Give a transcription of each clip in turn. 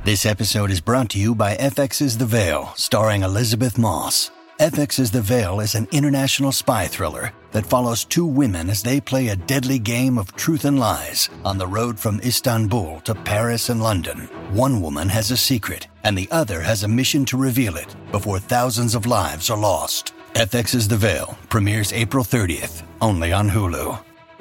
This episode is brought to you by FX's The Veil, starring Elizabeth Moss. FX's The Veil is an international spy thriller that follows two women as they play a deadly game of truth and lies on the road from Istanbul to Paris and London. One woman has a secret, and the other has a mission to reveal it before thousands of lives are lost. FX's The Veil premieres April 30th, only on Hulu.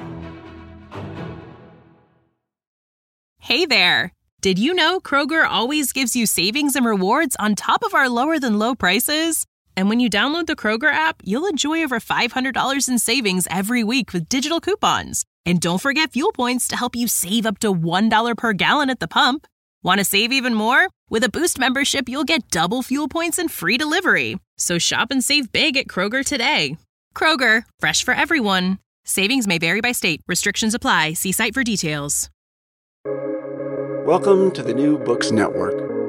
Hey there! Did you know Kroger always gives you savings and rewards on top of our lower-than-low prices? And when you download the Kroger app, you'll enjoy over $500 in savings every week with digital coupons. And don't forget fuel points to help you save up to $1 per gallon at the pump. Want to save even more? With a Boost membership, you'll get double fuel points and free delivery. So shop and save big at Kroger today. Kroger, fresh for everyone. Savings may vary by state. Restrictions apply. See site for details. Welcome to the New Books Network.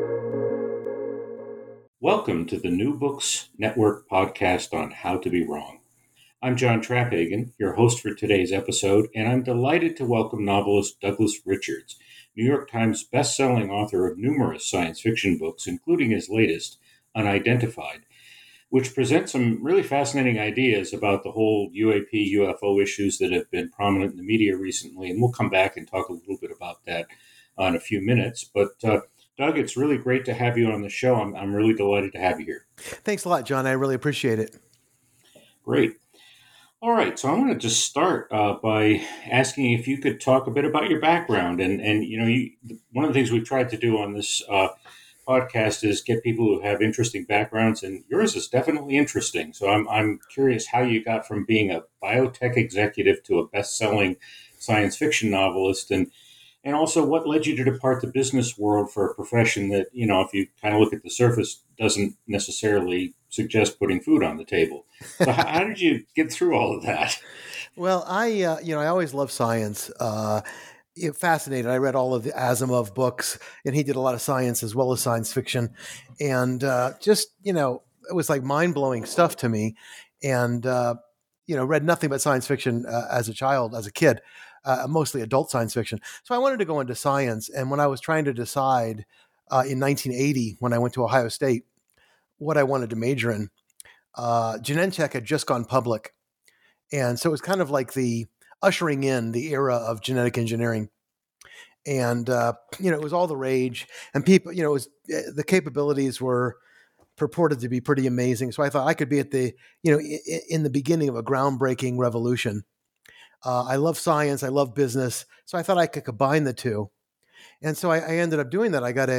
Welcome to the New Books Network podcast on How to Be Wrong. I'm John Traphagen, your host for today's episode, and I'm delighted to welcome novelist Douglas Richards, New York Times best-selling author of numerous science fiction books, including his latest, Unidentified, which presents some really fascinating ideas about the whole UAP, UFO issues that have been prominent in the media recently, and we'll come back and talk a little bit about that in a few minutes. But Doug, it's really great to have you on the show. I'm really delighted to have you here. Thanks a lot, John. I really appreciate it. Great. All right. So I want to just start by asking if you could talk a bit about your background. And one of the things we've tried to do on this podcast is get people who have interesting backgrounds, and yours is definitely interesting. So I'm curious how you got from being a biotech executive to a best-selling science fiction novelist, and also, what led you to depart the business world for a profession that, if you kind of look at the surface, doesn't necessarily suggest putting food on the table? So how did you get through all of that? Well, I always loved science. Fascinated. I read all of the Asimov books, and he did a lot of science as well as science fiction. And it was like mind-blowing stuff to me. And, read nothing but science fiction as a kid. Mostly adult science fiction. So I wanted to go into science. And when I was trying to decide in 1980, when I went to Ohio State, what I wanted to major in, Genentech had just gone public. And so it was kind of like the ushering in the era of genetic engineering. And, it was all the rage. And people, the capabilities were purported to be pretty amazing. So I thought I could be at in the beginning of a groundbreaking revolution. I love science. I love business. So I thought I could combine the two. And so I ended up doing that. I got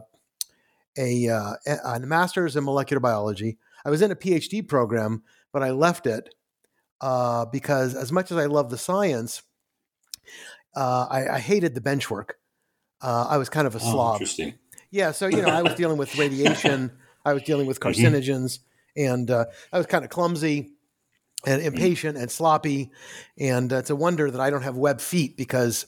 a master's in molecular biology. I was in a PhD program, but I left it because as much as I love the science, I hated the bench work. I was kind of a slob. Interesting. Yeah. So, I was dealing with radiation. I was dealing with carcinogens, and I was kind of clumsy and impatient and sloppy, and it's a wonder that I don't have web feet because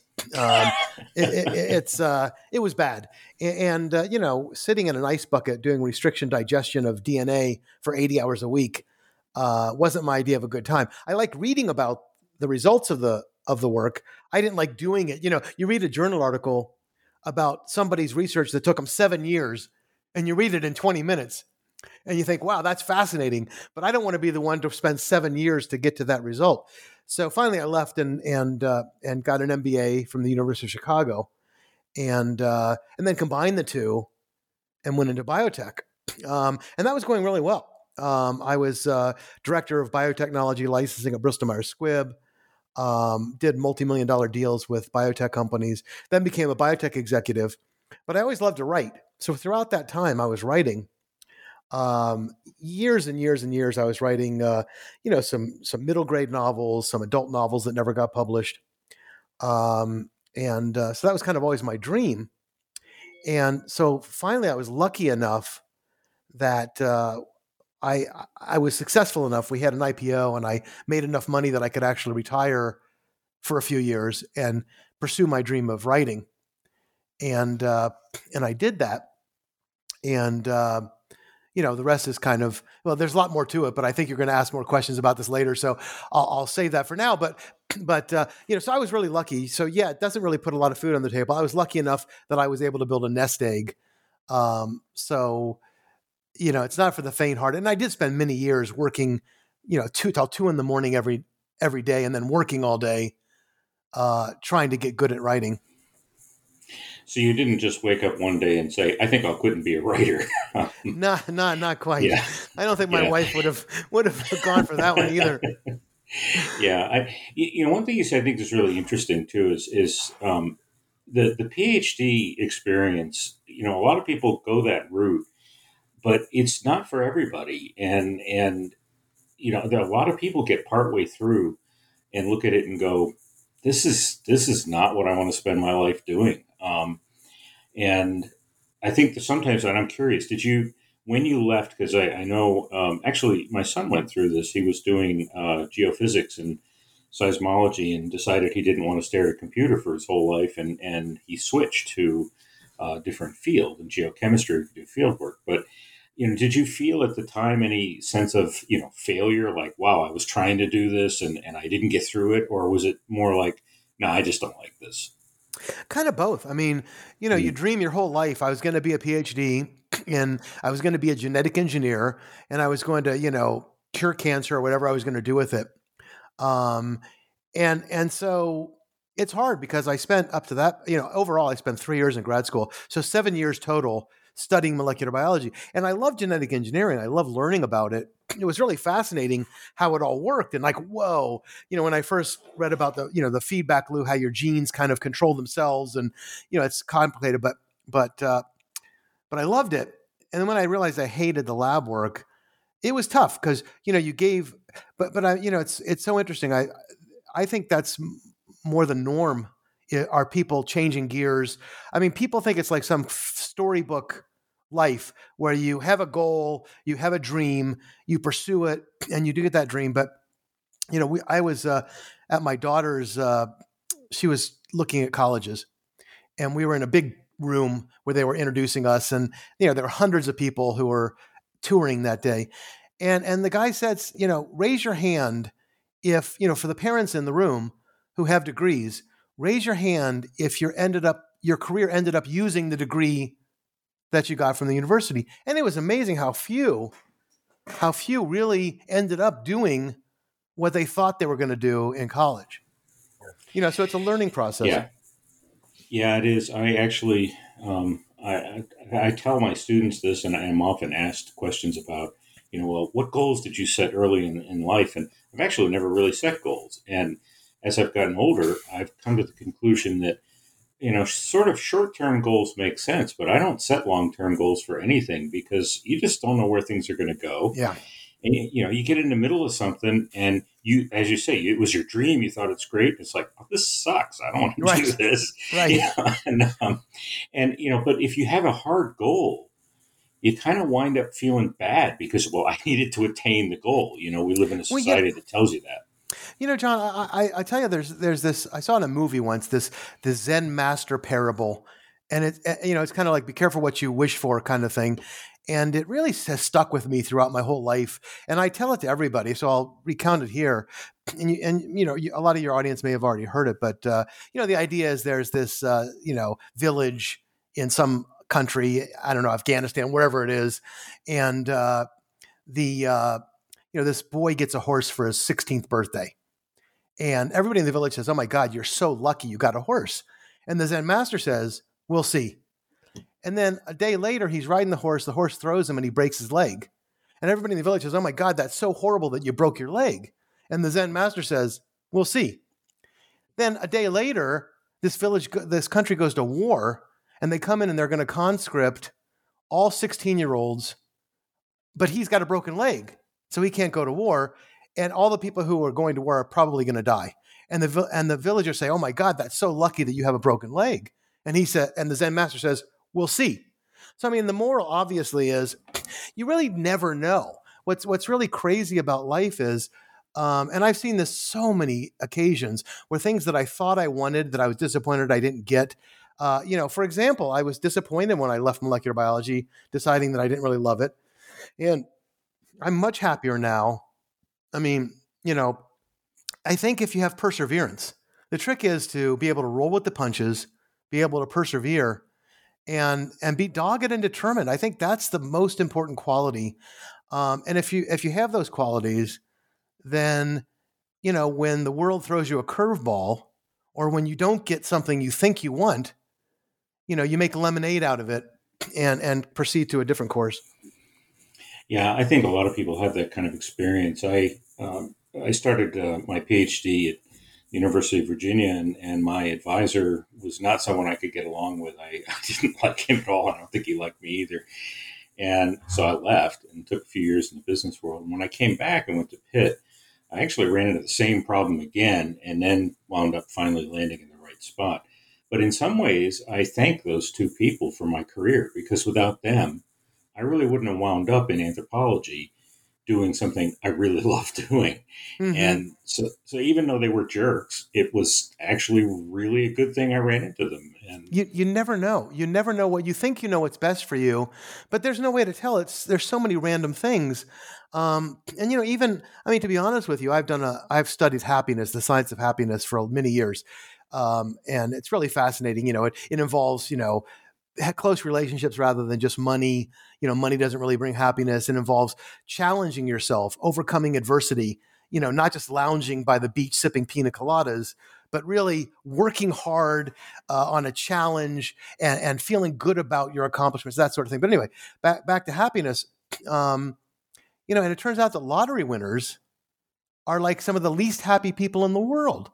it was bad. And sitting in an ice bucket doing restriction digestion of DNA for 80 hours a week wasn't my idea of a good time. I liked reading about the results of the work. I didn't like doing it. You read a journal article about somebody's research that took them 7 years, and you read it in 20 minutes. And you think, wow, that's fascinating, but I don't want to be the one to spend 7 years to get to that result. So finally, I left and got an MBA from the University of Chicago, and then combined the two, and went into biotech, and that was going really well. I was director of biotechnology licensing at Bristol Myers Squibb. Did multi-million-dollar deals with biotech companies. Then became a biotech executive, but I always loved to write. So throughout that time, I was writing. Years and years and years, I was writing, some middle grade novels, some adult novels that never got published. So that was kind of always my dream. And so finally I was lucky enough that, I was successful enough. We had an IPO and I made enough money that I could actually retire for a few years and pursue my dream of writing. And I did that. And, the rest is kind of, well, there's a lot more to it, but I think you're going to ask more questions about this later. So I'll save that for now. But so I was really lucky. So yeah, it doesn't really put a lot of food on the table. I was lucky enough that I was able to build a nest egg So, it's not for the faint-hearted. And I did spend many years working, 2 in the morning every day, and then working all day, trying to get good at writing. So you didn't just wake up one day and say, "I think I'll quit and be a writer." Not quite. Yeah. I don't think my Yeah. wife would have gone for that one either. Yeah, one thing you said I think is really interesting too is the PhD experience. A lot of people go that route, but it's not for everybody. And there are a lot of people get partway through and look at it and go, "This is not what I want to spend my life doing." And I think that sometimes, and I'm curious, when you left, because I know, actually, my son went through this. He was doing geophysics and seismology and decided he didn't want to stare at a computer for his whole life. And he switched to a different field in geochemistry to do field work. But, did you feel at the time any sense of, failure? Like, wow, I was trying to do this and I didn't get through it? Or was it more like, no, I just don't like this? Kind of both. I mean, you dream your whole life. I was going to be a PhD and I was going to be a genetic engineer and I was going to, cure cancer or whatever I was going to do with it. And so it's hard because I spent up to that, overall I spent 3 years in grad school. So 7 years total studying molecular biology. And I love genetic engineering. I love learning about it. It was really fascinating how it all worked. And like, whoa, when I first read about the feedback loop, how your genes kind of control themselves and, it's complicated, but I loved it. And then when I realized I hated the lab work, it was tough because, you gave, but I, it's so interesting. I think that's more the norm. Are people changing gears? I mean, people think it's like some storybook life where you have a goal, you have a dream, you pursue it, and you do get that dream. But I was at my daughter's. She was looking at colleges, and we were in a big room where they were introducing us, and there were hundreds of people who were touring that day, and the guy said, raise your hand if for the parents in the room who have degrees. Raise your hand if your career ended up using the degree that you got from the university. And it was amazing how few really ended up doing what they thought they were going to do in college. So it's a learning process. Yeah, it is. I actually, I tell my students this, and I am often asked questions about, well, what goals did you set early in life? And I've actually never really set goals. And as I've gotten older, I've come to the conclusion that, sort of short-term goals make sense, but I don't set long-term goals for anything because you just don't know where things are going to go. Yeah. And, you get in the middle of something and you, as you say, it was your dream. You thought it's great. It's like, oh, this sucks. I don't want to do this. Right. And, but if you have a hard goal, you kind of wind up feeling bad because, well, I needed to attain the goal. We live in a society that tells you that. John, I tell you, there's this. I saw in a movie once this Zen master parable, and it's kind of like be careful what you wish for kind of thing, and it really has stuck with me throughout my whole life. And I tell it to everybody, so I'll recount it here. And a lot of your audience may have already heard it, but the idea is there's this village in some country, I don't know, Afghanistan, wherever it is, and this boy gets a horse for his 16th birthday. And everybody in the village says, oh my God, you're so lucky you got a horse. And the Zen master says, we'll see. And then a day later, he's riding the horse throws him and he breaks his leg. And everybody in the village says, oh my God, that's so horrible that you broke your leg. And the Zen master says, we'll see. Then a day later, this country goes to war, and they come in and they're going to conscript all 16-year-olds, but he's got a broken leg. So he can't go to war, and all the people who are going to war are probably going to die. And the villagers say, "Oh my God, that's so lucky that you have a broken leg." And the Zen master says, "We'll see." So I mean, the moral obviously is, you really never know. What's really crazy about life is, and I've seen this so many occasions where things that I thought I wanted that I was disappointed I didn't get. For example, I was disappointed when I left molecular biology, deciding that I didn't really love it, and I'm much happier now. I mean, I think if you have perseverance, the trick is to be able to roll with the punches, be able to persevere, and be dogged and determined. I think that's the most important quality. And if you have those qualities, then when the world throws you a curveball, or when you don't get something you think you want, you make lemonade out of it and proceed to a different course. Yeah, I think a lot of people have that kind of experience. I started my PhD at the University of Virginia, and my advisor was not someone I could get along with. I didn't like him at all. I don't think he liked me either. And so I left and took a few years in the business world. And when I came back and went to Pitt, I actually ran into the same problem again, and then wound up finally landing in the right spot. But in some ways, I thank those two people for my career, because without them, I really wouldn't have wound up in anthropology doing something I really love doing. Mm-hmm. And so even though they were jerks, it was actually really a good thing I ran into them. And you never know. You never know what you think what's best for you, but there's no way to tell. There's so many random things. And to be honest with you, I've studied happiness, the science of happiness, for many years. And it's really fascinating. It involves, close relationships rather than just money. Money doesn't really bring happiness. It involves challenging yourself, overcoming adversity, not just lounging by the beach sipping pina coladas, but really working hard on a challenge and feeling good about your accomplishments, that sort of thing. But anyway, back to happiness. And it turns out that lottery winners are like some of the least happy people in the world.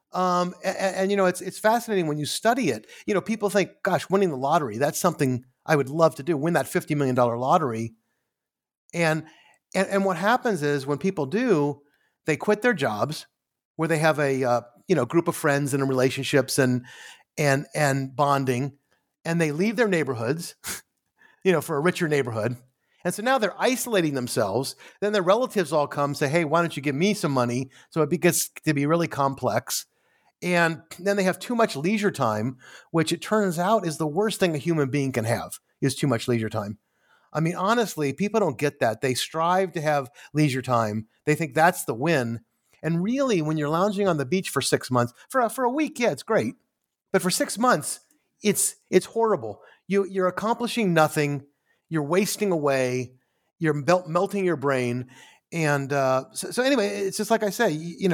It's fascinating when you study it. People think, gosh, winning the lottery, that's something I would love to do, win that $50 million lottery. And what happens is when people do, they quit their jobs where they have a, group of friends and relationships and bonding, and they leave their neighborhoods, for a richer neighborhood. And so now they're isolating themselves. Then their relatives all come say, hey, why don't you give me some money? So it gets to be really complex. And then they have too much leisure time, which it turns out is the worst thing a human being can have, is too much leisure time. I mean, honestly, people don't get that. They strive to have leisure time. They think that's the win. And really, when you're lounging on the beach for 6 months, for a week, yeah, it's great. But for 6 months, it's horrible. You're accomplishing nothing. You're wasting away. You're melting your brain. And so anyway, it's just like I say,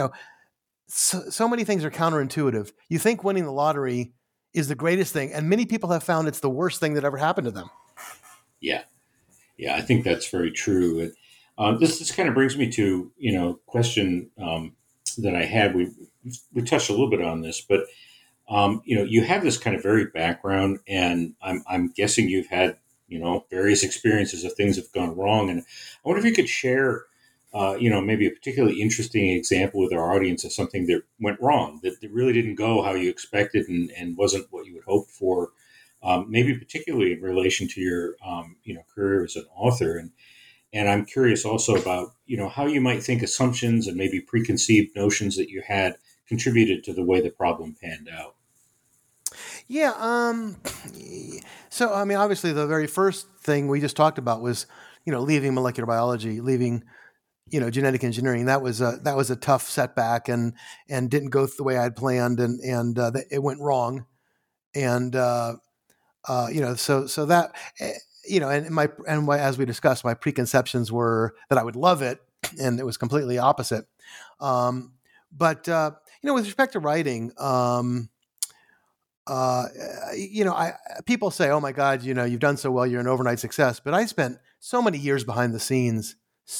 so many things are counterintuitive. You think winning the lottery is the greatest thing, and many people have found it's the worst thing that ever happened to them. Yeah, I think that's very true. This kind of brings me to question that I had. We touched a little bit on this, but you have this kind of varied background, and I'm guessing you've had various experiences of things that have gone wrong. And I wonder if you could share maybe a particularly interesting example with our audience of something that went wrong, that really didn't go how you expected and wasn't what you had hoped for, maybe particularly in relation to your, career as an author. And I'm curious also about, how you might think assumptions and maybe preconceived notions that you had contributed to the way the problem panned out. Yeah. So, obviously the very first thing we just talked about was, leaving molecular biology, leaving genetic engineering. That was a tough setback and didn't go the way I had planned, and it went wrong. And so that as we discussed, my preconceptions were that I would love it, and it was completely opposite. But with respect to writing, people say, "Oh my God, you've done so well, you're an overnight success." But I spent so many years behind the scenes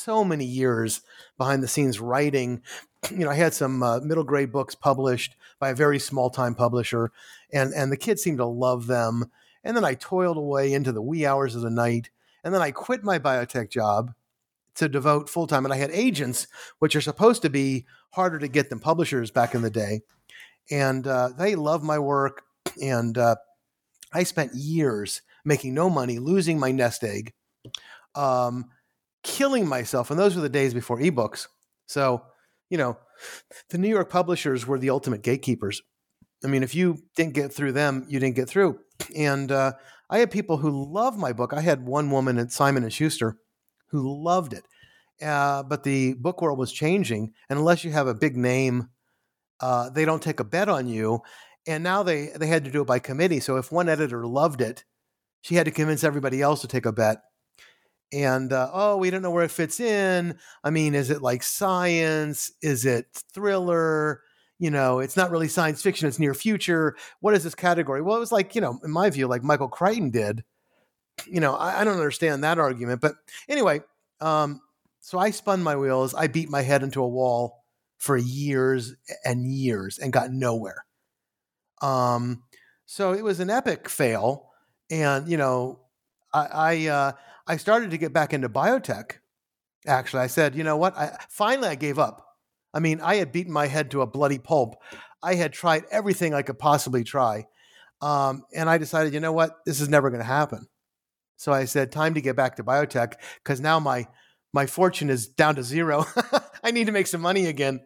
writing. I had some middle grade books published by a very small time publisher, and the kids seemed to love them. And then I toiled away into the wee hours of the night, and then I quit my biotech job to devote full time. And I had agents, which are supposed to be harder to get than publishers back in the day, and they loved my work. And I spent years making no money, losing my nest egg, killing myself. And those were the days before ebooks. So, the New York publishers were the ultimate gatekeepers. If you didn't get through them, you didn't get through. And I had people who loved my book. I had one woman at Simon & Schuster who loved it. But the book world was changing. And unless you have a big name, they don't take a bet on you. And now they had to do it by committee. So if one editor loved it, She had to convince everybody else to take a bet. And, we don't know where it fits in. I mean, is it like science? Is it thriller? It's not really science fiction. It's near future. What is this category? Well, it was like, in my view, like Michael Crichton did. I don't understand that argument. But anyway, so I spun my wheels. I beat my head into a wall for years and years and got nowhere. So it was an epic fail. And, I started to get back into biotech. Actually, I said, you know what? Finally, I gave up. I mean, I had beaten my head to a bloody pulp. I had tried everything I could possibly try. And I decided, you know what? This is never going to happen. So I said, time to get back to biotech because now my fortune is down to zero. I need to make some money again.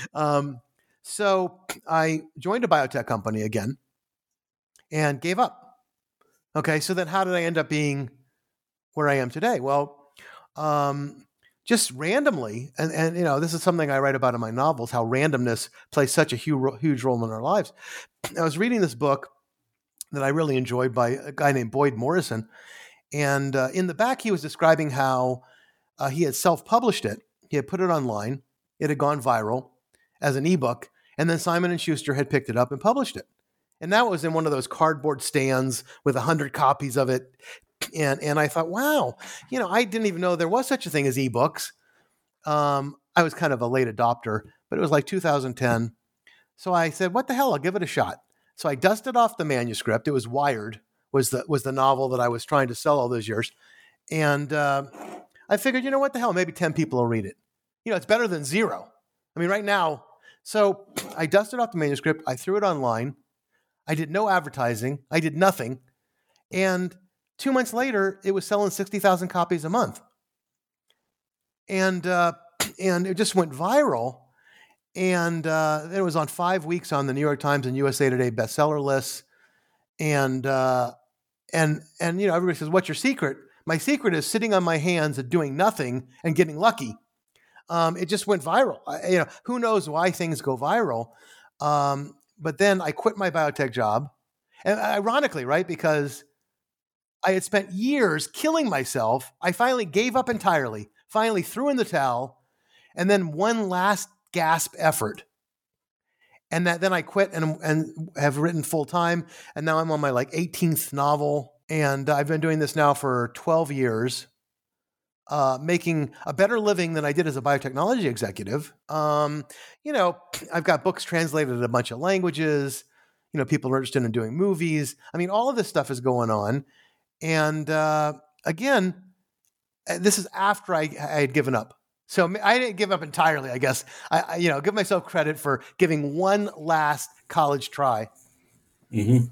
So I joined a biotech company again and gave up. Okay, so then how did I end up being where I am today? Well, just randomly, and this is something I write about in my novels, how randomness plays such a huge role in our lives. I was reading this book that I really enjoyed by a guy named Boyd Morrison, and in the back he was describing how he had self-published it. He had put it online. It had gone viral as an ebook, and then Simon & Schuster had picked it up and published it. And now it was in one of those cardboard stands with 100 copies of it. And I thought, wow, I didn't even know there was such a thing as ebooks. I was kind of a late adopter, but it was like 2010. So I said, what the hell? I'll give it a shot. So I dusted off the manuscript. It was Wired, was the novel that I was trying to sell all those years. And I figured, what the hell? Maybe 10 people will read it. It's better than zero. I mean, right now. So I dusted off the manuscript. I threw it online. I did no advertising. I did nothing. And 2 months later, it was selling 60,000 copies a month. And it just went viral. And it was on 5 weeks on the New York Times and USA Today bestseller lists. And everybody says, what's your secret? My secret is sitting on my hands and doing nothing and getting lucky. It just went viral. Who knows why things go viral? But then I quit my biotech job. And ironically, right, because I had spent years killing myself, I finally gave up entirely, finally threw in the towel, and then one last gasp effort. And then I quit and have written full time. And now I'm on my 18th novel. And I've been doing this now for 12 years, making a better living than I did as a biotechnology executive. I've got books translated in a bunch of languages. People are interested in doing movies. I mean, all of this stuff is going on. And again, this is after I had given up. So I didn't give up entirely, I guess. I give myself credit for giving one last college try. Mm-hmm.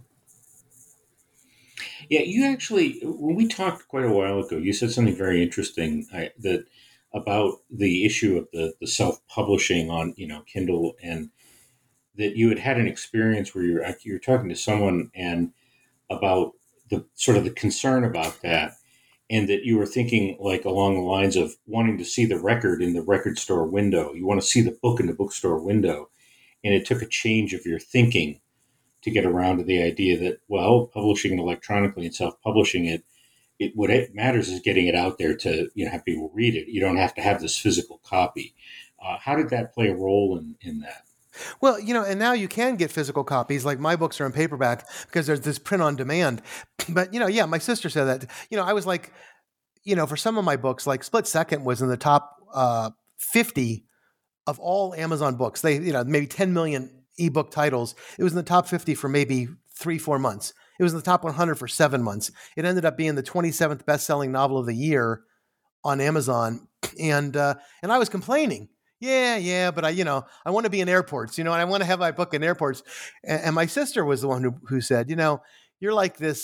Yeah, you actually, when we talked quite a while ago, you said something very interesting about the issue of the self-publishing on Kindle, and that you had an experience where you were talking to someone and about the sort of the concern about that, and that you were thinking along the lines of wanting to see the record in the record store window. You want to see the book in the bookstore window, and it took a change of your thinking to get around to the idea that, well, publishing it electronically and self-publishing it, what it matters is getting it out there to have people read it. You don't have to have this physical copy. How did that play a role in that? Well, and now you can get physical copies. Like my books are in paperback because there's this print on demand. But, my sister said that. I was like, for some of my books, like Split Second was in the top 50 of all Amazon books. They, maybe 10 million ebook titles. It was in the top 50 for maybe 3-4 months. It was in the top 100 for 7 months. It ended up being the 27th best-selling novel of the year on Amazon. And I was complaining. Yeah, but I want to be in airports, and I want to have my book in airports. And my sister was the one who said, you're like this,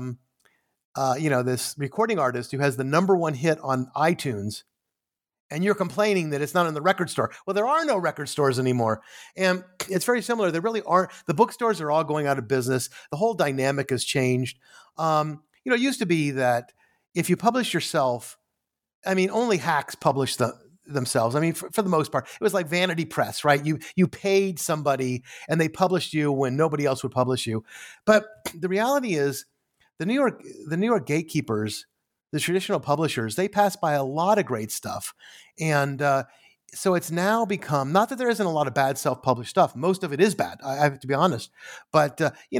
this recording artist who has the #1 hit on iTunes, and you're complaining that it's not in the record store. Well, there are no record stores anymore. And it's very similar. There really aren't. The bookstores are all going out of business. The whole dynamic has changed. It used to be that if you publish yourself, only hacks publish themselves. For the most part, it was like Vanity Press, right? You paid somebody and they published you when nobody else would publish you. But the reality is the New York gatekeepers, the traditional publishers, they pass by a lot of great stuff. And so it's now become, not that there isn't a lot of bad self-published stuff. Most of it is bad, I have to be honest. But,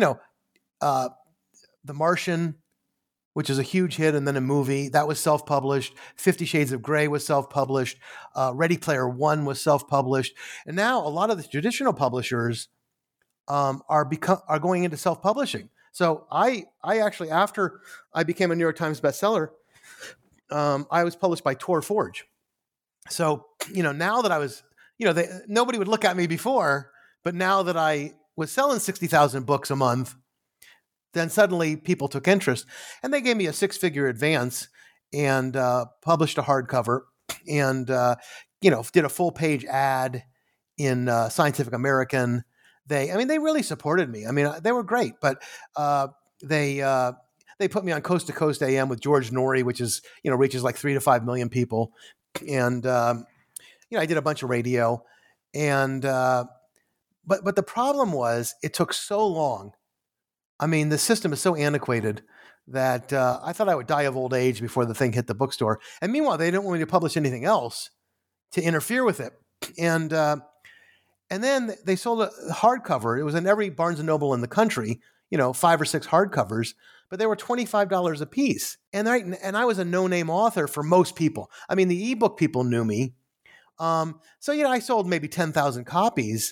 The Martian, which is a huge hit and then a movie, that was self-published. 50 Shades of Grey was self-published. Ready Player One was self-published. And now a lot of the traditional publishers are going into self-publishing. So I actually, after I became a New York Times bestseller, I was published by Tor Forge. So, now that I was, nobody would look at me before, but now that I was selling 60,000 books a month, then suddenly people took interest, and they gave me a 6-figure advance and published a hardcover and, did a full page ad in Scientific American. They really supported me. I mean, they were great, but they put me on Coast to Coast AM with George Norrie, which is, reaches like 3 to 5 million people. And, I did a bunch of radio, and, but the problem was it took so long. I mean, the system is so antiquated that I thought I would die of old age before the thing hit the bookstore. And meanwhile, they didn't want me to publish anything else to interfere with it. And then they sold a hardcover. It was in every Barnes & Noble in the country, 5 or 6 hardcovers, but they were $25 a piece. And I was a no-name author for most people. I mean, the ebook people knew me. So, I sold maybe 10,000 copies.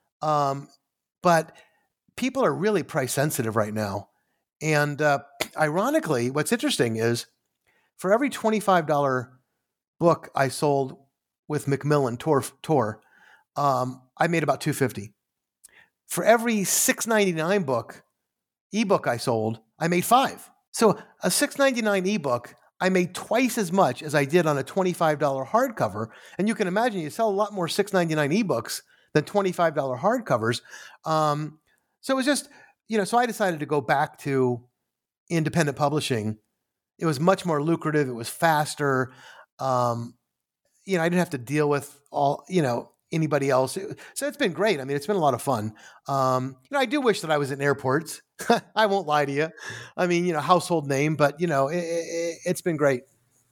But people are really price sensitive right now. And ironically, what's interesting is for every $25 book I sold with Macmillan Tor, I made about $250. For every $6.99 ebook I sold, I made $5. So a $6.99 ebook, I made twice as much as I did on a $25 hardcover. And you can imagine you sell a lot more $6.99 ebooks than $25 hardcovers. So it was just, so I decided to go back to independent publishing. It was much more lucrative. It was faster. I didn't have to deal with anybody else. So it's been great. I mean, it's been a lot of fun. I do wish that I was in airports. I won't lie to you. I mean, household name, but it's been great.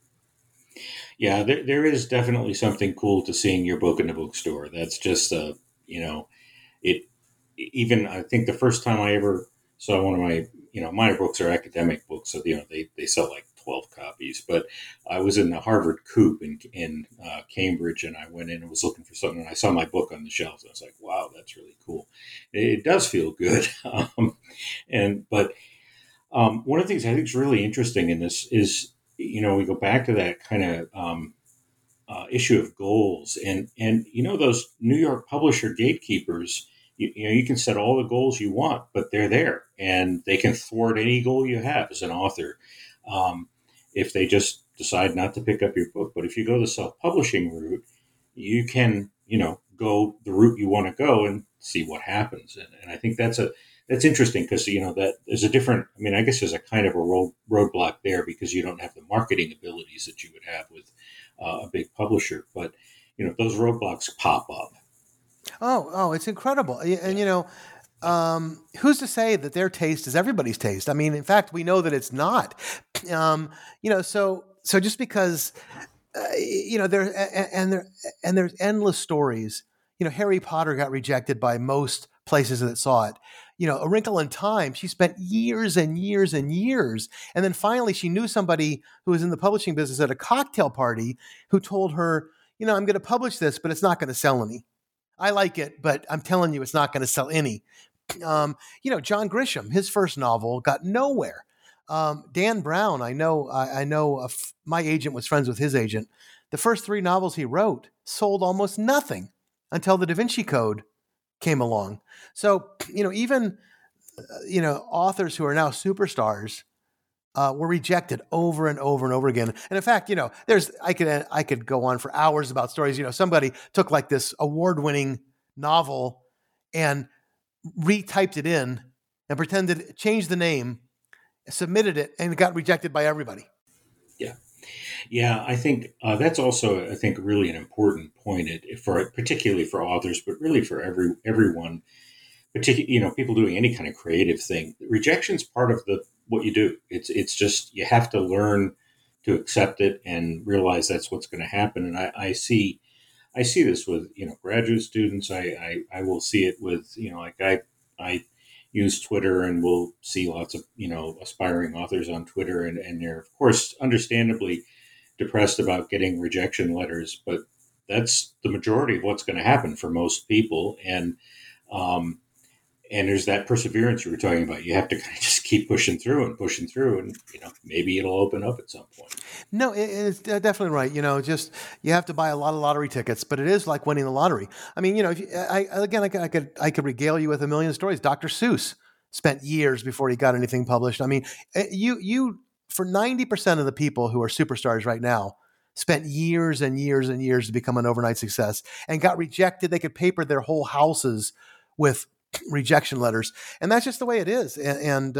Yeah, there is definitely something cool to seeing your book in the bookstore. That's just, it. Even I think the first time I ever saw one of my, my books are academic books, so they sell like 12 copies. But I was in the Harvard Coop in Cambridge, and I went in and was looking for something, and I saw my book on the shelves. And I was like, "Wow, that's really cool." It does feel good, but one of the things I think is really interesting in this is, we go back to that kind of issue of goals, and those New York publisher gatekeepers. You can set all the goals you want, but they're there, and they can thwart any goal you have as an author if they just decide not to pick up your book. But if you go the self-publishing route, you can, go the route you want to go and see what happens. And I think that's interesting because, that there's a different, I guess there's a kind of a roadblock there because you don't have the marketing abilities that you would have with a big publisher. But, those roadblocks pop up. Oh, it's incredible. And, who's to say that their taste is everybody's taste? I mean, in fact, we know that it's not. So just because, there's endless stories. Harry Potter got rejected by most places that saw it. A Wrinkle in Time, she spent years and years and years. And then finally she knew somebody who was in the publishing business at a cocktail party who told her, I'm going to publish this, but it's not going to sell any. I like it, but I'm telling you, it's not going to sell any. John Grisham, his first novel got nowhere. Dan Brown, I know my agent was friends with his agent. The first 3 novels he wrote sold almost nothing until the Da Vinci Code came along. So, even, authors who are now superstars were rejected over and over and over again. And in fact, I could go on for hours about stories. Somebody took like this award-winning novel and retyped it in and pretended, changed the name, submitted it, and it got rejected by everybody. Yeah. I think that's also, really an important point particularly for authors, but really for everyone, particularly, people doing any kind of creative thing. Rejection's part of what you do. It's just you have to learn to accept it and realize that's what's going to happen. And I see this with graduate students. I will see it with like I use Twitter, and we'll see lots of aspiring authors on Twitter, and they're of course understandably depressed about getting rejection letters, but that's the majority of what's going to happen for most people. And there's that perseverance you were talking about. You have to kind of just keep pushing through, and maybe it'll open up at some point. No, it's definitely right. Just you have to buy a lot of lottery tickets, but it is like winning the lottery. I mean, if I could regale you with a million stories. Dr. Seuss spent years before he got anything published. I mean, you for 90% of the people who are superstars right now spent years and years and years to become an overnight success and got rejected. They could paper their whole houses with rejection letters, and that's just the way it is. And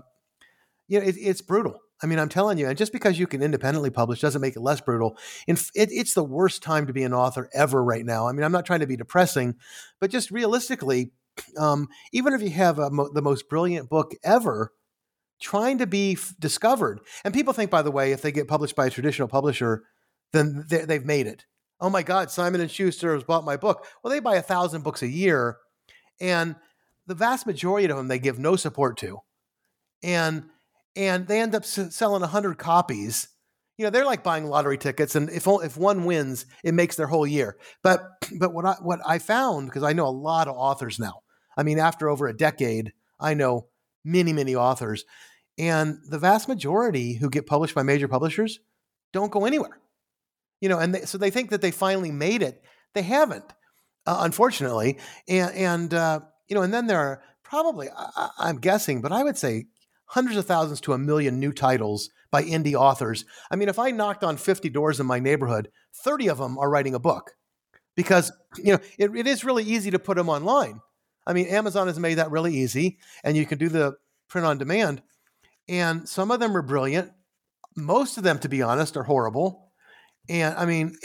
it's brutal. I mean, I'm telling you, and just because you can independently publish doesn't make it less brutal. It's the worst time to be an author ever right now. I mean, I'm not trying to be depressing, but just realistically, even if you have the most brilliant book ever, trying to be discovered, and people think, by the way, if they get published by a traditional publisher, then they've made it. Oh my God, Simon & Schuster has bought my book. Well, they buy 1,000 books a year, and the vast majority of them they give no support to, and they end up selling 100 copies. They're like buying lottery tickets, and if one wins, it makes their whole year. But what I found, because I know a lot of authors now. I mean, after over a decade, I know many authors, and the vast majority who get published by major publishers don't go anywhere. So they think that they finally made it. They haven't, unfortunately, and then there are probably, I'm guessing, but I would say hundreds of thousands to 1 million new titles by indie authors. I mean, if I knocked on 50 doors in my neighborhood, 30 of them are writing a book, because it is really easy to put them online. I mean, Amazon has made that really easy, and you can do the print on demand. And some of them are brilliant. Most of them, to be honest, are horrible. And I mean,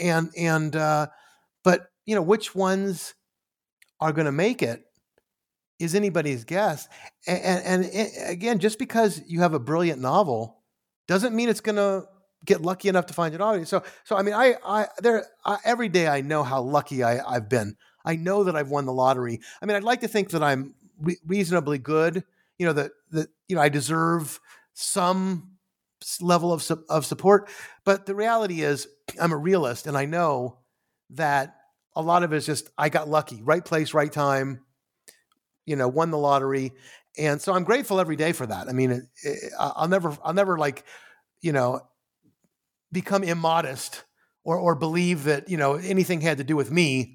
but which ones are going to make it is anybody's guess. And again, just because you have a brilliant novel doesn't mean it's going to get lucky enough to find an audience. So I mean, every day I know how lucky I've been. I know that I've won the lottery. I mean, I'd like to think that I'm reasonably good. That I deserve some level of support. But the reality is, I'm a realist, and I know that a lot of it is just I got lucky, right place, right time. Won the lottery, and so I'm grateful every day for that. I mean, I'll never become immodest or believe that anything had to do with me.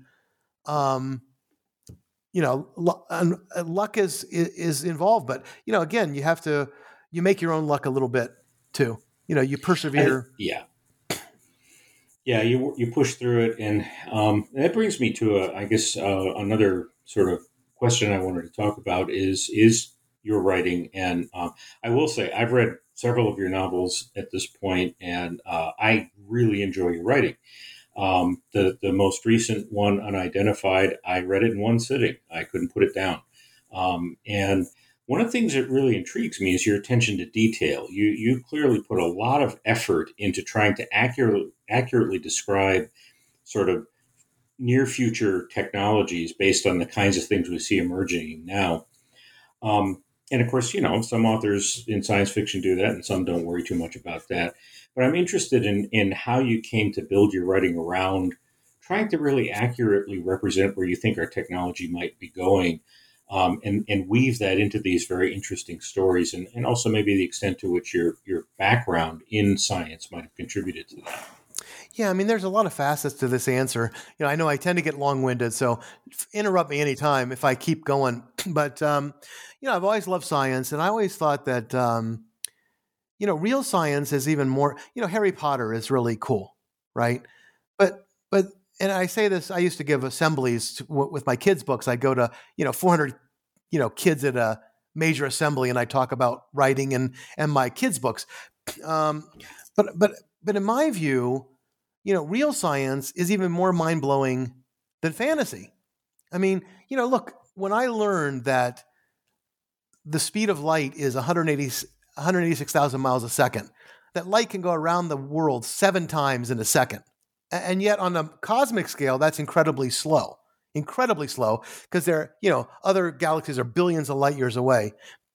Luck is involved, but again, you make your own luck a little bit too. You persevere. Yeah, you push through it, and that brings me to another sort of question I wanted to talk about is your writing. And I will say I've read several of your novels at this point, and I really enjoy your writing. The most recent one, Unidentified, I read it in one sitting. I couldn't put it down. And one of the things that really intrigues me is your attention to detail. You clearly put a lot of effort into trying to accurately describe sort of near future technologies based on the kinds of things we see emerging now. And of course, some authors in science fiction do that and some don't worry too much about that. But I'm interested in how you came to build your writing around trying to really accurately represent where you think our technology might be going, and weave that into these very interesting stories, and also maybe the extent to which your background in science might have contributed to that. Yeah, I mean, there's a lot of facets to this answer. I know I tend to get long-winded, so interrupt me anytime if I keep going. But, I've always loved science, and I always thought that, real science is even more, Harry Potter is really cool, right? But, and I say this, I used to give assemblies with my kids' books. I go to, 400, kids at a major assembly, and I talk about writing and my kids' books. But in my view, real science is even more mind-blowing than fantasy. I mean, look, when I learned that the speed of light is 180 186,000 miles a second. That light can go around the world 7 times in a second. And yet on a cosmic scale, that's incredibly slow, because they're, other galaxies are billions of light years away.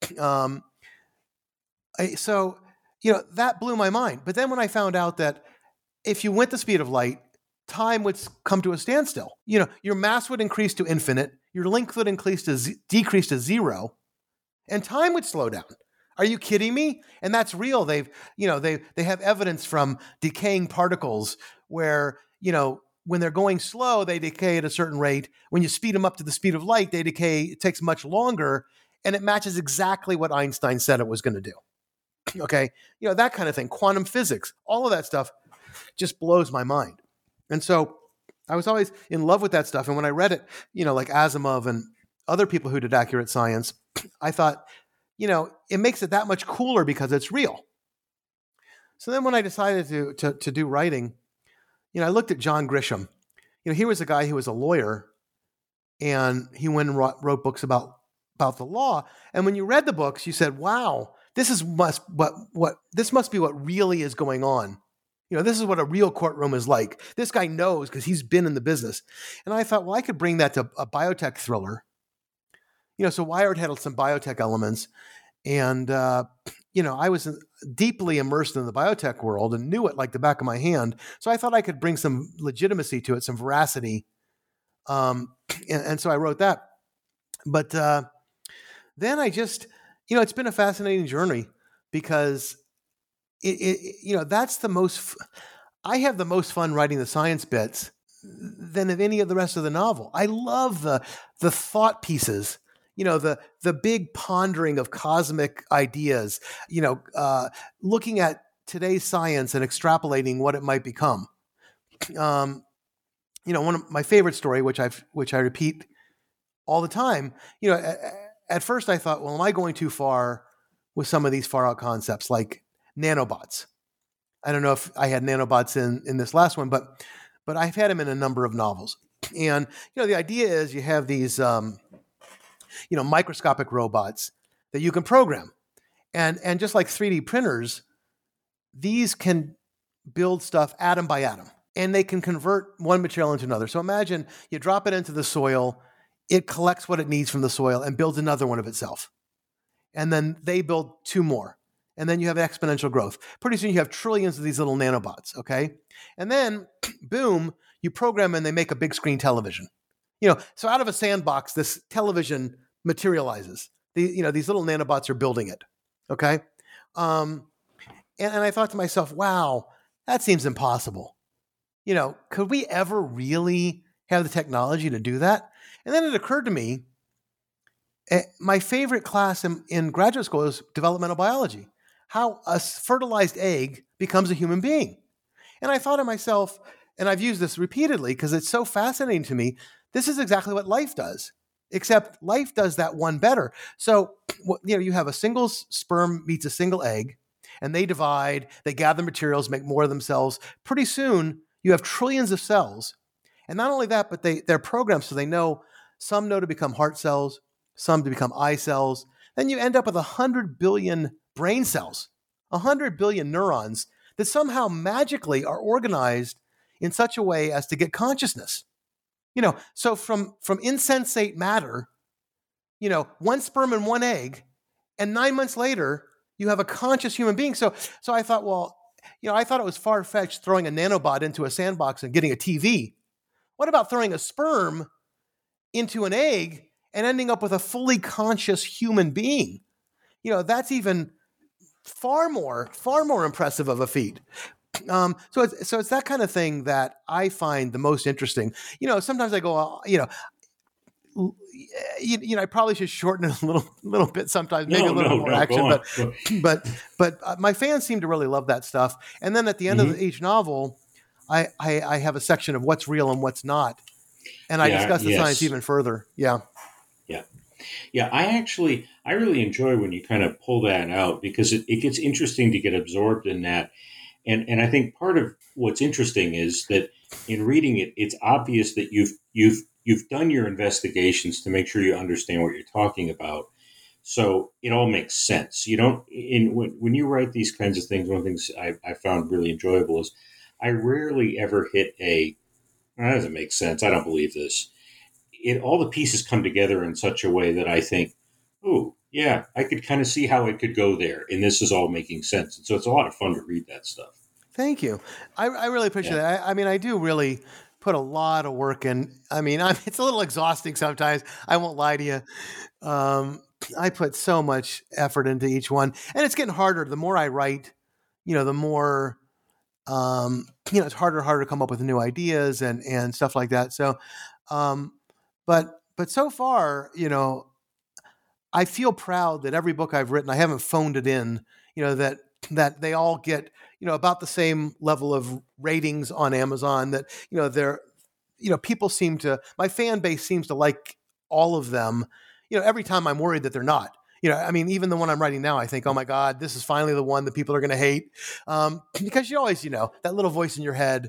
So that blew my mind. But then when I found out that if you went the speed of light, time would come to a standstill. Your mass would increase to infinite, your length would decrease to zero, and time would slow down. Are you kidding me? And that's real. They have evidence from decaying particles where, when they're going slow, they decay at a certain rate. When you speed them up to the speed of light, they decay. It takes much longer, and it matches exactly what Einstein said it was going to do. Okay. That kind of thing, quantum physics, all of that stuff just blows my mind. And so I was always in love with that stuff. And when I read it, like Asimov and other people who did accurate science, I thought, it makes it that much cooler because it's real. So then when I decided to do writing, I looked at John Grisham. He was a guy who was a lawyer, and he went and wrote books about the law. And when you read the books, you said, wow, this must be what really is going on. This is what a real courtroom is like. This guy knows because he's been in the business. And I thought, well, I could bring that to a biotech thriller. So Wired had some biotech elements. And, I was deeply immersed in the biotech world and knew it like the back of my hand. So I thought I could bring some legitimacy to it, some veracity. And so I wrote that. But then I just, it's been a fascinating journey because that's the most, I have the most fun writing the science bits than of any of the rest of the novel. I love the thought pieces, the big pondering of cosmic ideas, looking at today's science and extrapolating what it might become. One of my favorite story, which I repeat all the time, at first I thought, well, am I going too far with some of these far out concepts like nanobots? I don't know if I had nanobots in this last one, but I've had them in a number of novels. And, the idea is you have these, microscopic robots that you can program. And just like 3D printers, these can build stuff atom by atom, and they can convert one material into another. So imagine you drop it into the soil, it collects what it needs from the soil and builds another one of itself. And then they build 2 more. And then you have exponential growth. Pretty soon you have trillions of these little nanobots, okay? And then, boom, you program and they make a big screen television. So out of a sandbox, this television materializes. These little nanobots are building it, okay? And I thought to myself, wow, that seems impossible. Could we ever really have the technology to do that? And then it occurred to me, my favorite class in graduate school is developmental biology, how a fertilized egg becomes a human being. And I thought to myself, and I've used this repeatedly because it's so fascinating to me, this is exactly what life does, except life does that one better. So, you have a single sperm meets a single egg, and they divide, they gather materials, make more of themselves. Pretty soon, you have trillions of cells. And not only that, but they're programmed so they know, some know to become heart cells, some to become eye cells. Then you end up with 100 billion brain cells, 100 billion neurons that somehow magically are organized in such a way as to get consciousness. So from insensate matter, one sperm and one egg, and 9 months later, you have a conscious human being. So I thought, well, I thought it was far-fetched throwing a nanobot into a sandbox and getting a TV. What about throwing a sperm into an egg and ending up with a fully conscious human being? That's even far more impressive of a feat. So it's that kind of thing that I find the most interesting. Sometimes I go, I probably should shorten it a little bit sometimes, maybe a little more action, but my fans seem to really love that stuff. And then at the end of each novel, I have a section of what's real and what's not, and I discuss the science even further. Yeah. I really enjoy when you kind of pull that out because it gets interesting to get absorbed in that. And I think part of what's interesting is that in reading it, it's obvious that you've done your investigations to make sure you understand what you're talking about. So it all makes sense. You don't when you write these kinds of things. One of the things I found really enjoyable is I rarely ever hit a that doesn't make sense. I don't believe this. All the pieces come together in such a way that I think, oh yeah, I could kind of see how it could go there, and this is all making sense. And so it's a lot of fun to read that stuff. Thank you. I really appreciate that. I mean, I do really put a lot of work in. I mean, it's a little exhausting sometimes. I won't lie to you. I put so much effort into each one, and it's getting harder. The more I write, the more, it's harder and harder to come up with new ideas and stuff like that. So, but so far, I feel proud that every book I've written, I haven't phoned it in, that they all get, about the same level of ratings on Amazon, that, they're, people my fan base seems to like all of them. Every time I'm worried that they're not. I mean, even the one I'm writing now, I think, oh my God, this is finally the one that people are going to hate. Because you always, that little voice in your head.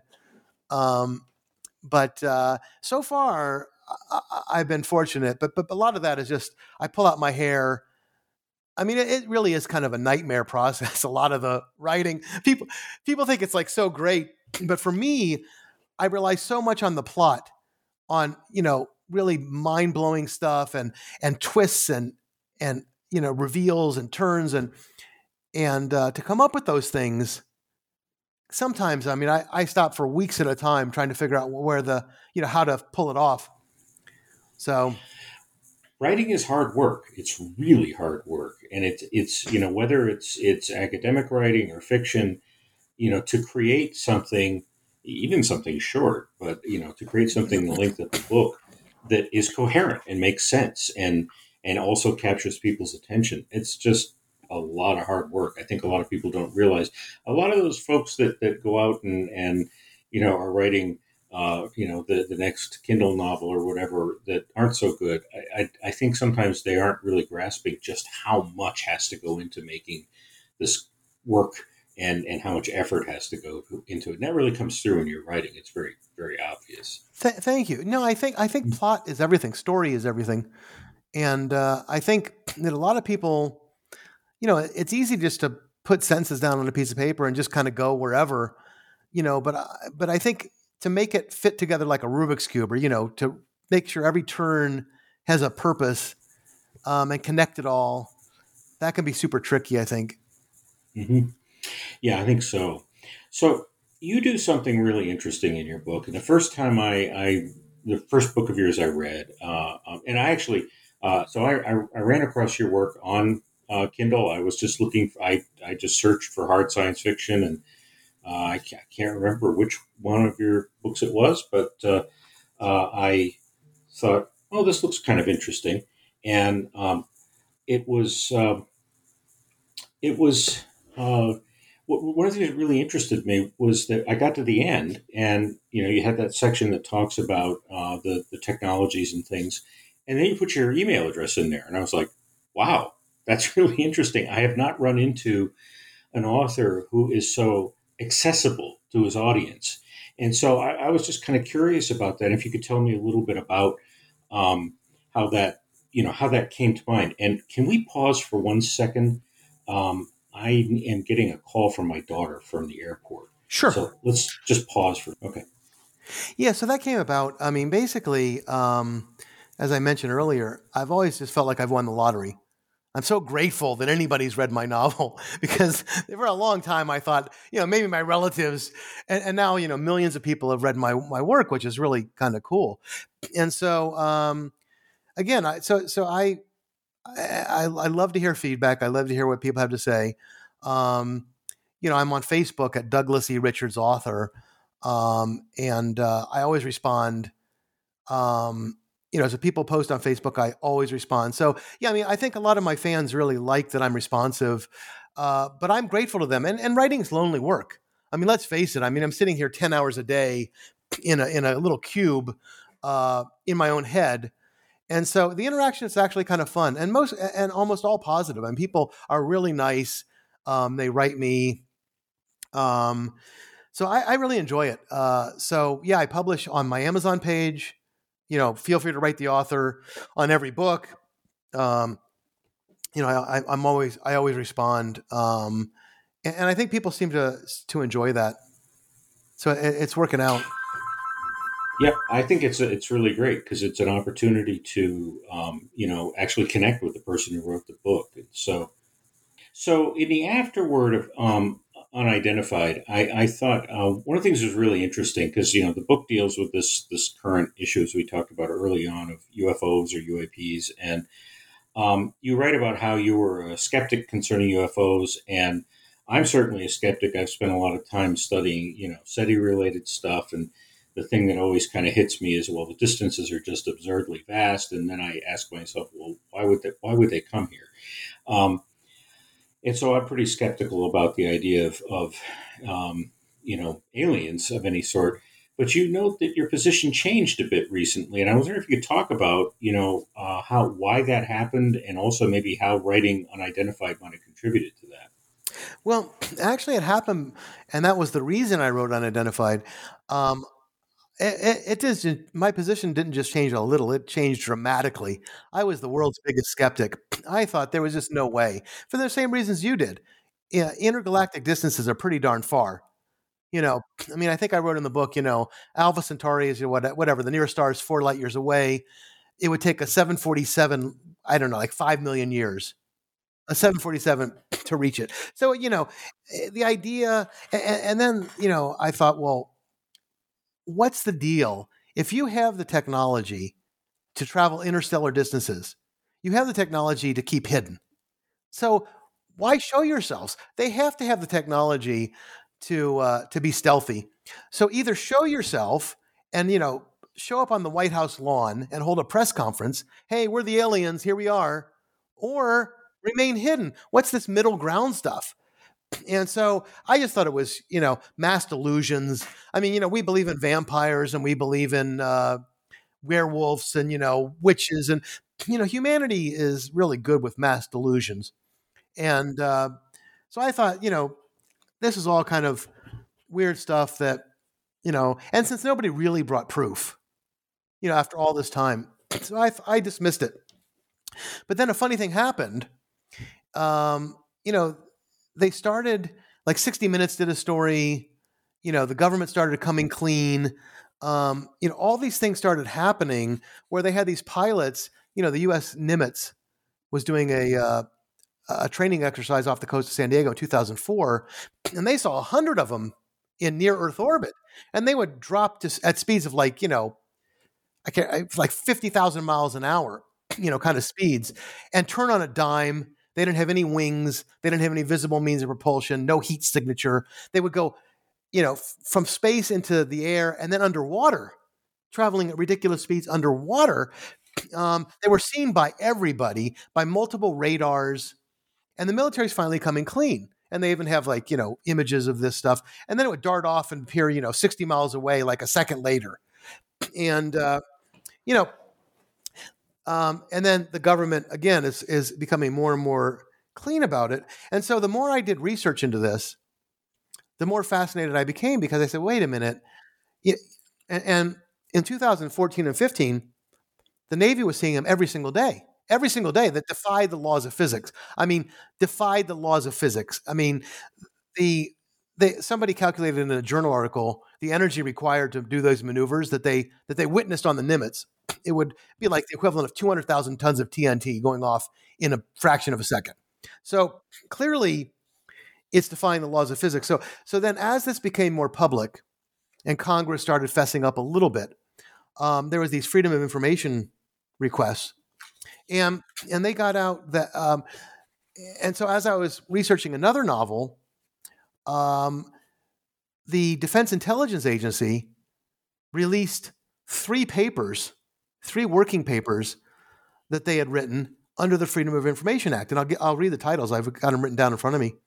But so far, I've been fortunate. But a lot of that is just, I pull out my hair. I mean, it really is kind of a nightmare process. A lot of the writing, people think it's like so great. But for me, I rely so much on the plot, on, really mind-blowing stuff and twists and reveals and turns and to come up with those things. Sometimes, I mean, I stop for weeks at a time trying to figure out where how to pull it off. So writing is hard work. It's really hard work. And it's whether it's academic writing or fiction, to create something, even something short, but, to create something the length of the book that is coherent and makes sense and also captures people's attention. It's just a lot of hard work. I think a lot of people don't realize. A lot of those folks that go out and are writing, the next Kindle novel or whatever that aren't so good. I think sometimes they aren't really grasping just how much has to go into making this work and how much effort has to go into it. And that really comes through in your writing. It's very, very obvious. Thank you. No, I think plot is everything. Story is everything. And I think that a lot of people, it's easy just to put sentences down on a piece of paper and just kind of go wherever, but I think to make it fit together like a Rubik's Cube, or, to make sure every turn has a purpose and connect it all, that can be super tricky, I think. Mm-hmm. Yeah, I think so. So you do something really interesting in your book. And the first time the first book of yours I read, and I actually, I ran across your work on Kindle. I was just looking, I just searched for hard science fiction, and I can't remember which one of your books it was, but I thought, oh, this looks kind of interesting. And it was one of the things that really interested me was that I got to the end, and you had that section that talks about the technologies and things, and then you put your email address in there, and I was like, wow, that's really interesting. I have not run into an author who is so accessible to his audience, and so I was just kind of curious about that. If you could tell me a little bit about how that came to mind, and can we pause for 1 second? I am getting a call from my daughter from the airport. Sure. So let's just pause for, okay. Yeah, so that came about. I mean, basically, as I mentioned earlier, I've always just felt like I've won the lottery. I'm so grateful that anybody's read my novel, because for a long time I thought, maybe my relatives, and now, millions of people have read my work, which is really kind of cool. And so, again, I love to hear feedback. I love to hear what people have to say. I'm on Facebook at Douglas E. Richards Author, and I always respond. So people post on Facebook, I always respond. So yeah, I mean, I think a lot of my fans really like that I'm responsive, but I'm grateful to them. And writing's lonely work. I mean, let's face it. I mean, I'm sitting here 10 hours a day in a little cube in my own head. And so the interaction is actually kind of fun, and almost all positive. And people are really nice. They write me. So I really enjoy it. So yeah, I publish on my Amazon page. Feel free to write the author on every book. I always respond, and I think people seem to enjoy that. So it's working out. Yeah, I think it's really great because it's an opportunity to actually connect with the person who wrote the book. And so in the afterword of unidentified, I thought one of the things that was really interesting because the book deals with this current issue as we talked about early on of UFOs or UAPs, and you write about how you were a skeptic concerning UFOs, and I'm certainly a skeptic. I've spent a lot of time studying SETI related stuff, and the thing that always kind of hits me is, well, the distances are just absurdly vast, and then I ask myself, well, why would they come here? And so I'm pretty skeptical about the idea of aliens of any sort. But you note that your position changed a bit recently, and I was wondering if you could talk about, why that happened, and also maybe how writing Unidentified might have contributed to that. Well, actually, it happened, and that was the reason I wrote Unidentified. Um, my position didn't just change a little; it changed dramatically. I was the world's biggest skeptic. I thought there was just no way, for the same reasons you did. Yeah, intergalactic distances are pretty darn far. I mean, I think I wrote in the book, Alpha Centauri is whatever the nearest star is 4 light years away. It would take a 747, I don't know, like 5 million years, a 747 to reach it. So the idea, and then I thought, well, what's the deal? If you have the technology to travel interstellar distances, you have the technology to keep hidden. So why show yourselves? They have to have the technology to be stealthy. So either show yourself and show up on the White House lawn and hold a press conference. Hey, we're the aliens. Here we are. Or remain hidden. What's this middle ground stuff? And so I just thought it was, mass delusions. I mean, we believe in vampires and we believe in werewolves and, witches. And, humanity is really good with mass delusions. And so I thought, this is all kind of weird stuff that, and since nobody really brought proof, after all this time, so I dismissed it. But then a funny thing happened. They started, like 60 Minutes did a story, the government started coming clean. All these things started happening where they had these pilots, the U.S. Nimitz was doing a training exercise off the coast of San Diego in 2004, and they saw 100 of them in near Earth orbit, and they would drop at speeds of like 50,000 miles an hour, kind of speeds, and turn on a dime. They didn't have any wings. They didn't have any visible means of propulsion, no heat signature. They would go, from space into the air and then underwater, traveling at ridiculous speeds underwater. They were seen by everybody, by multiple radars, and the military's finally coming clean. And they even have images of this stuff. And then it would dart off and appear, 60 miles away, like a second later. And, and then the government, again, is becoming more and more clean about it. And so the more I did research into this, the more fascinated I became, because I said, wait a minute. And in 2014 and 15, the Navy was seeing them every single day that defied the laws of physics. I mean, defied the laws of physics. I mean, somebody calculated in a journal article the energy required to do those maneuvers that they witnessed on the Nimitz. It would be like the equivalent of 200,000 tons of TNT going off in a fraction of a second. So clearly, it's defying the laws of physics. So then, as this became more public, and Congress started fessing up a little bit, there was these Freedom of Information requests, and they got out that. And so, as I was researching another novel, the Defense Intelligence Agency released 3 working papers that they had written under the Freedom of Information Act. And I'll read the titles. I've got them written down in front of me.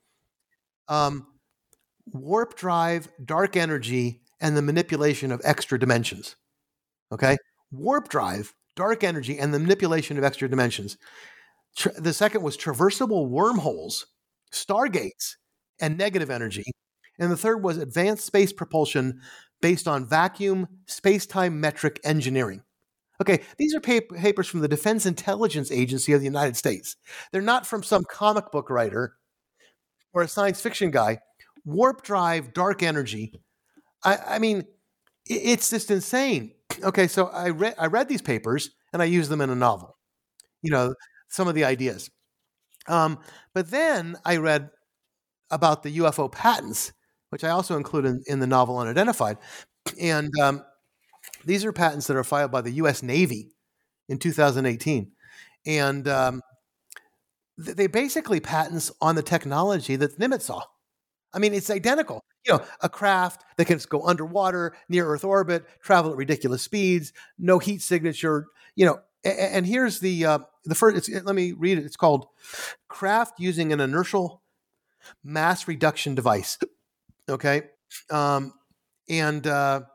Warp drive, dark energy, and the manipulation of extra dimensions. Okay? Warp drive, dark energy, and the manipulation of extra dimensions. The second was traversable wormholes, stargates, and negative energy. And the third was advanced space propulsion based on vacuum space-time metric engineering. Okay, these are papers from the Defense Intelligence Agency of the United States. They're not from some comic book writer or a science fiction guy. Warp drive, dark energy. I mean, it's just insane. Okay, so I read these papers and I used them in a novel. Some of the ideas. But then I read about the UFO patents, which I also include in the novel Unidentified. And these are patents that are filed by the U.S. Navy in 2018. And they basically patents on the technology that Nimitz saw. I mean, it's identical. A craft that can go underwater, near Earth orbit, travel at ridiculous speeds, no heat signature. And here's the first. Let me read it. It's called "Craft Using an Inertial Mass Reduction Device." Okay, and the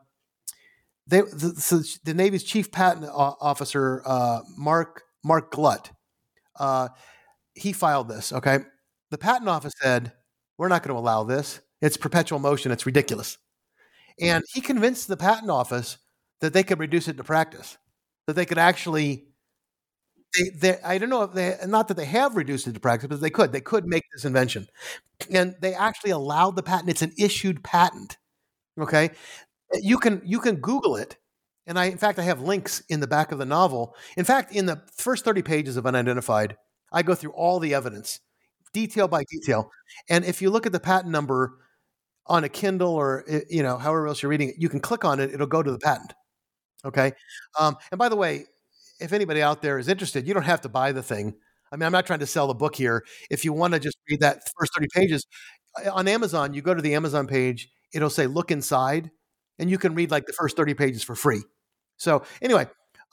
Navy's chief patent officer, Mark Glut, he filed this. Okay, the patent office said, "We're not going to allow this. It's perpetual motion. It's ridiculous." And he convinced the patent office that they could reduce it to practice, that they could actually. I don't know if not that they have reduced it to practice, but they could make this invention, and they actually allowed the patent. It's an issued patent. Okay, you can Google it, and in fact I have links in the back of the novel. In fact, in the first 30 pages of Unidentified, I go through all the evidence, detail by detail, and if you look at the patent number on a Kindle or however else you're reading it, you can click on it. It'll go to the patent. Okay, and by the way, if anybody out there is interested, you don't have to buy the thing. I mean, I'm not trying to sell the book here. If you want to just read that first 30 pages on Amazon, you go to the Amazon page, it'll say look inside, and you can read like the first 30 pages for free. So anyway,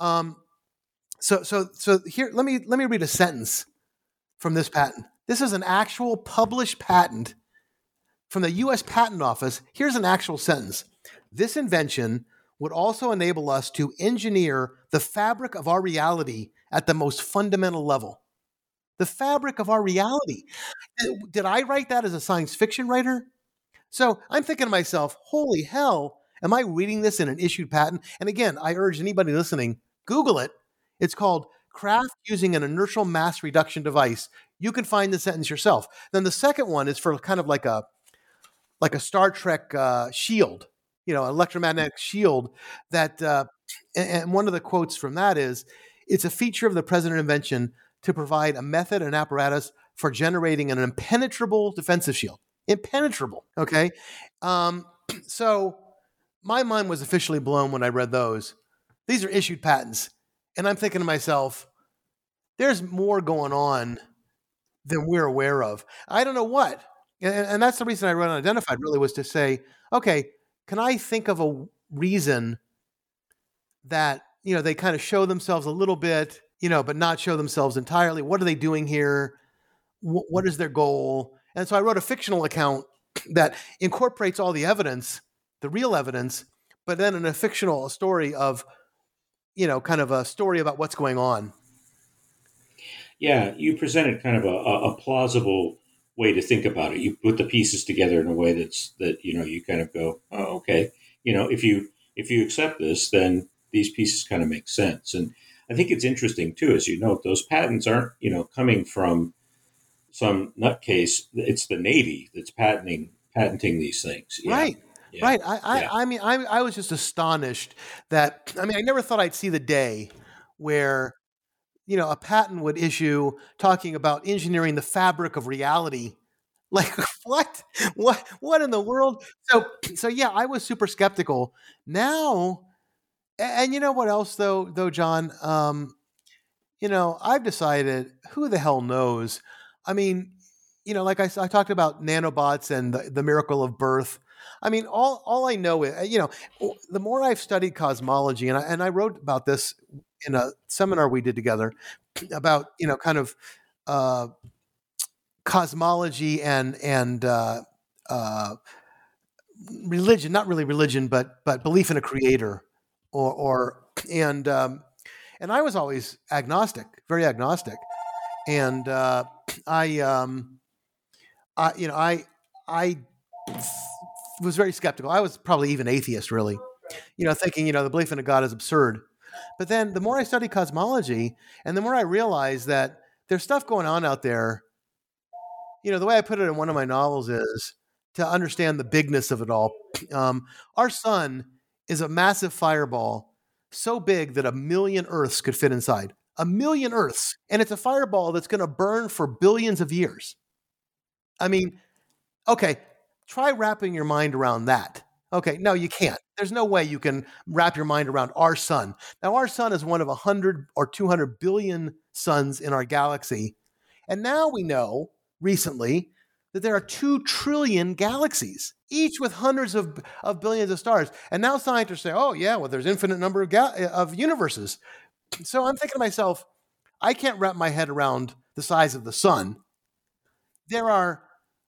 so here, let me read a sentence from this patent. This is an actual published patent from the U.S. Patent Office. Here's an actual sentence. This invention would also enable us to engineer the fabric of our reality at the most fundamental level. The fabric of our reality. Did I write that as a science fiction writer? So I'm thinking to myself, holy hell, am I reading this in an issued patent? And again, I urge anybody listening, Google it. It's called Craft Using an Inertial Mass Reduction Device. You can find the sentence yourself. Then the second one is for kind of like a Star Trek shield. Electromagnetic shield that, and one of the quotes from that is, it's a feature of the present invention to provide a method and apparatus for generating an impenetrable defensive shield. Impenetrable. Okay. So my mind was officially blown when I read those. These are issued patents. And I'm thinking to myself, there's more going on than we're aware of. I don't know what. And that's the reason I wrote Unidentified, really, was to say, okay, can I think of a reason that, they kind of show themselves a little bit, but not show themselves entirely? What are they doing here? What is their goal? And so I wrote a fictional account that incorporates all the evidence, the real evidence, but then in a fictional story of, kind of a story about what's going on. Yeah, you presented kind of a plausible way to think about it. You put the pieces together in a way that you kind of go, oh, okay. If you accept this, then these pieces kind of make sense. And I think it's interesting too, as you note, those patents aren't coming from some nutcase. It's the Navy that's patenting these things. Yeah. Right. Yeah. Right. I mean, I was just astonished that, I never thought I'd see the day where, a patent would issue talking about engineering the fabric of reality. Like what in the world? So yeah, I was super skeptical. Now, and you know what else though, John? I've decided, who the hell knows? Like I talked about nanobots and the miracle of birth. All I know is, the more I've studied cosmology, and I wrote about this in a seminar we did together about, kind of cosmology and religion, not really religion, but belief in a creator, and I was always agnostic, very agnostic, and I was very skeptical. I was probably even atheist, really, thinking, the belief in a God is absurd. But then the more I study cosmology and the more I realize that there's stuff going on out there, the way I put it in one of my novels is to understand the bigness of it all. Our sun is a massive fireball so big that 1,000,000 Earths could fit inside. 1,000,000 Earths. And it's a fireball that's going to burn for billions of years. I mean, okay, try wrapping your mind around that. Okay, no, you can't. There's no way you can wrap your mind around our sun. Now, our sun is one of 100 or 200 billion suns in our galaxy. And now we know recently that there are 2 trillion galaxies, each with hundreds of billions of stars. And now scientists say, oh, yeah, well, there's infinite number of universes. So I'm thinking to myself, I can't wrap my head around the size of the sun. There are,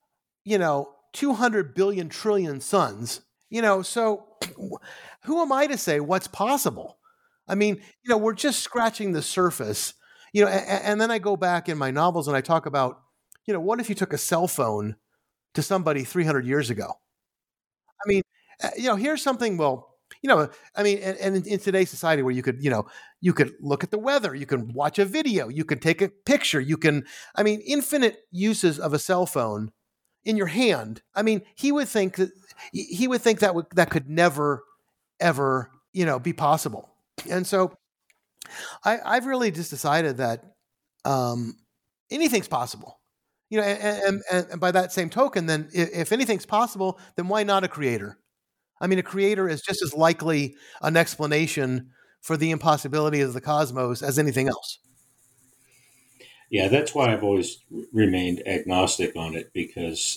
200 billion trillion suns, so who am I to say what's possible? I mean, we're just scratching the surface, and then I go back in my novels and I talk about, what if you took a cell phone to somebody 300 years ago? I mean, here's something, and in today's society where you could look at the weather, you can watch a video, you can take a picture, infinite uses of a cell phone in your hand. I mean, he would think that could never, ever, be possible. And so I've really just decided that anything's possible. And by that same token, then if anything's possible, then why not a creator? I mean, a creator is just as likely an explanation for the impossibility of the cosmos as anything else. Yeah, that's why I've always remained agnostic on it, because,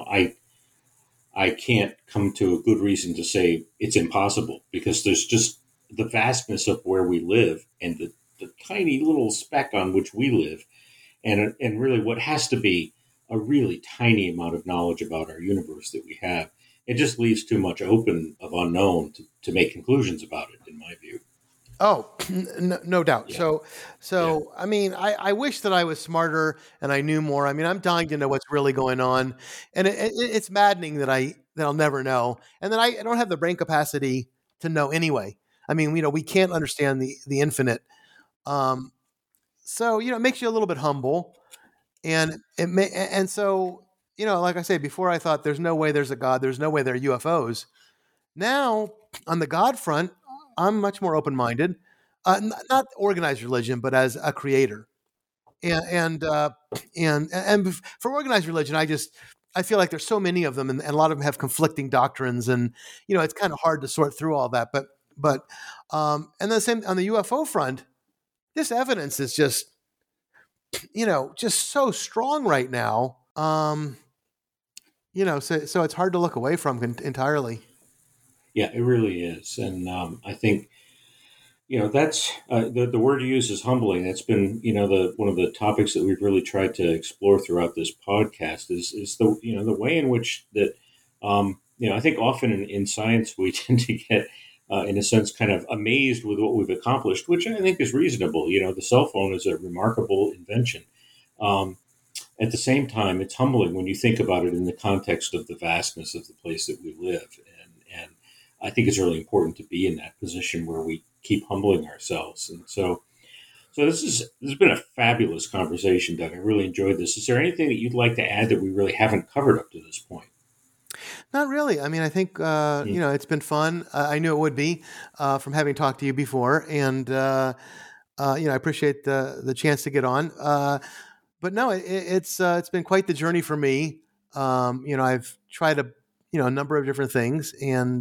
I can't come to a good reason to say it's impossible, because there's just the vastness of where we live and the tiny little speck on which we live. And really what has to be a really tiny amount of knowledge about our universe that we have. It just leaves too much open of unknown to make conclusions about it, in my view. Oh, no doubt. Yeah. So I mean, I wish that I was smarter and I knew more. I mean, I'm dying to know what's really going on, and it's maddening that I'll never know, and that I don't have the brain capacity to know anyway. I mean, we can't understand the infinite. So it makes you a little bit humble, and so like I say before, I thought there's no way there's a God, there's no way there are UFOs. Now on the God front, I'm much more open-minded, not organized religion, but as a creator. And for organized religion, I feel like there's so many of them, and a lot of them have conflicting doctrines, and it's kind of hard to sort through all that. But and the same on the UFO front, this evidence is just so strong right now. So it's hard to look away from entirely. Yeah, it really is. And I think, that's the word you use is humbling. That's been, one of the topics that we've really tried to explore throughout this podcast is the, the way in which that, I think often in science we tend to get, in a sense, kind of amazed with what we've accomplished, which I think is reasonable. The cell phone is a remarkable invention. At the same time, it's humbling when you think about it in the context of the vastness of the place that we live. And I think it's really important to be in that position where we keep humbling ourselves. And so this has been a fabulous conversation, Doug. I really enjoyed this. Is there anything that you'd like to add that we really haven't covered up to this point? Not really. I mean, I think, it's been fun. I knew it would be from having talked to you before. And, I appreciate the chance to get on. But no, it's been quite the journey for me. I've tried a number of different things, and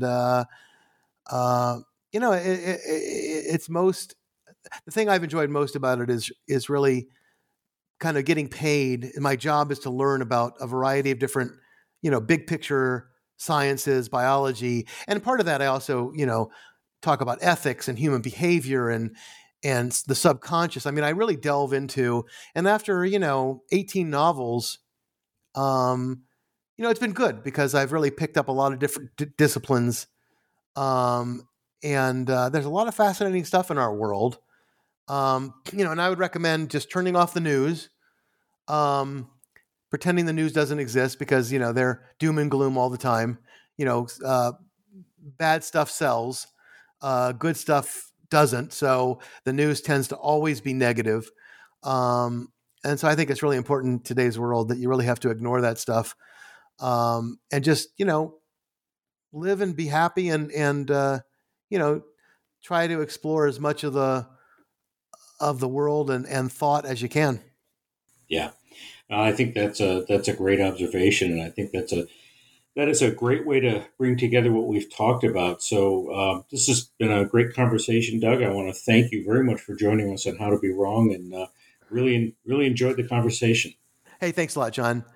it's the thing I've enjoyed most about it is really kind of getting paid. My job is to learn about a variety of different, big picture sciences, biology, and part of that I also talk about ethics and human behavior and the subconscious. I mean, I really delve into, and after 18 novels, it's been good because I've really picked up a lot of different disciplines. And there's a lot of fascinating stuff in our world. And I would recommend just turning off the news, pretending the news doesn't exist because, they're doom and gloom all the time. Bad stuff sells, good stuff doesn't. So the news tends to always be negative. And so I think it's really important in today's world that you really have to ignore that stuff, and just, live and be happy, and try to explore as much of the world and thought as you can. Yeah, I think that's a great observation, and I think that is a great way to bring together what we've talked about. So this has been a great conversation, Doug. I want to thank you very much for joining us on How to Be Wrong, and really enjoyed the conversation. Hey, thanks a lot, John.